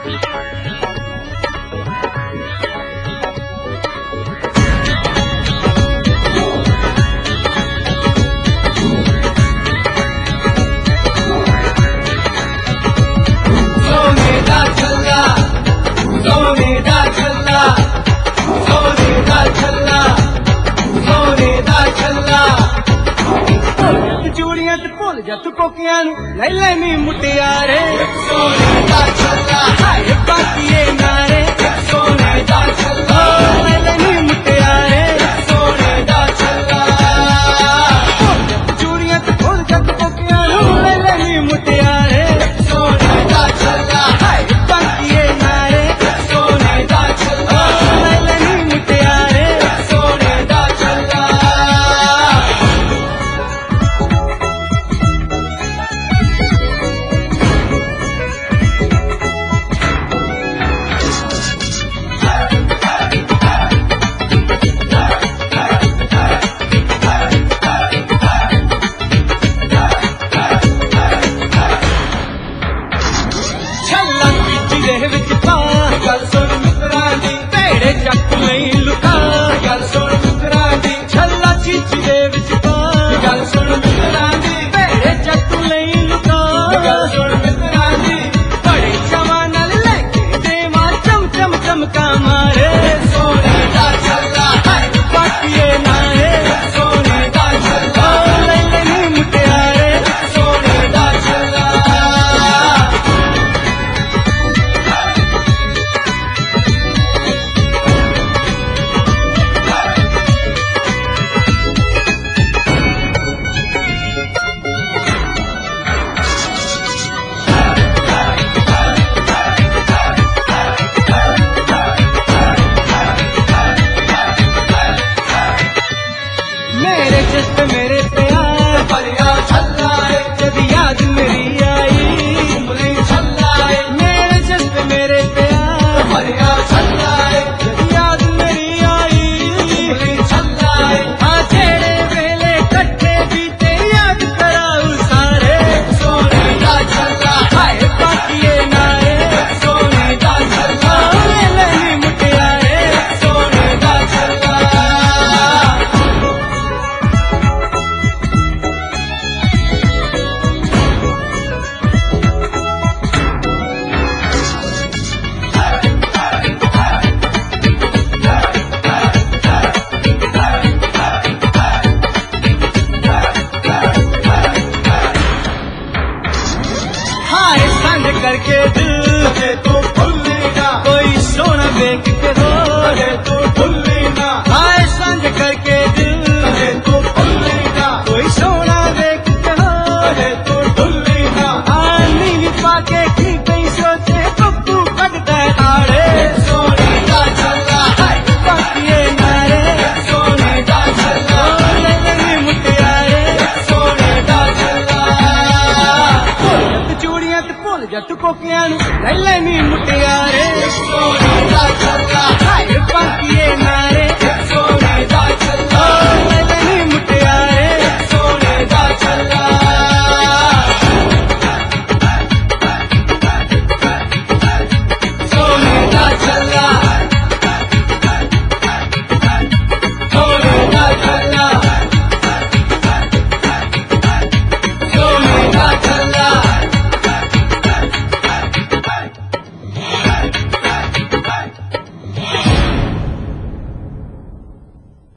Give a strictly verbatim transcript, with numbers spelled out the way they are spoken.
ਭੁੱਲ ਜਾ ਤੂੰ ਕੋਕਿਆਂ ਨੂੰ ਲੈ ਲੈਨੀ ਮੁਟਿਆਰੇ ਸੋਨੇ ਦਾ ਛੱਲਾ ਹਾਏ ਬਾਕੀਏ ਨਾਰੇ ਸੋਨੇ ਦਾ ਛੱਲਾ ਲੈ ਲੈਨੀ ਮੁਟਿਆਰੇ ਸੋਨੇ ਦਾ ਛੱਲਾ ਚੂੜੀਆਂ ਤੇ ਭੁੱਲ ਜਾ ਤੂੰ ਕੋਕਿਆਂ ਨੂੰ ਲੈ ਲੈਨੀ ਮੁਟਿਆਰੇ ਸੋਨੇ ਦਾ ਛੱਲਾ ਹਾਏ ਬਾਕੀਏ ਨਾਰੇ ਸੋਨੇ ਦਾ ਛੱਲਾ ਲੈ ਲੈਨੀ ਮੁਟਿਆਰੇ ਸੋਨੇ ਦਾ ਛੱਲਾ ਦੇ ਵਿੱਚ ਪਾ ਗੱਲ ਸੁਣ ਮਿੱਤਰਾਂ ਦੀ ਢੇੜੇ ਚੱਕ ਲਈ ਲੁਕਾ ਗੱਲ ਸੁਣ ਮਿੱਤਰਾਂ ਦੀ ਛੱਲਾ ਚੀਚੀ ਦੇ ਵਿੱਚ ਪਾ ਗੱਲ ਸੁਣ ਮਿੱਤਰਾਂ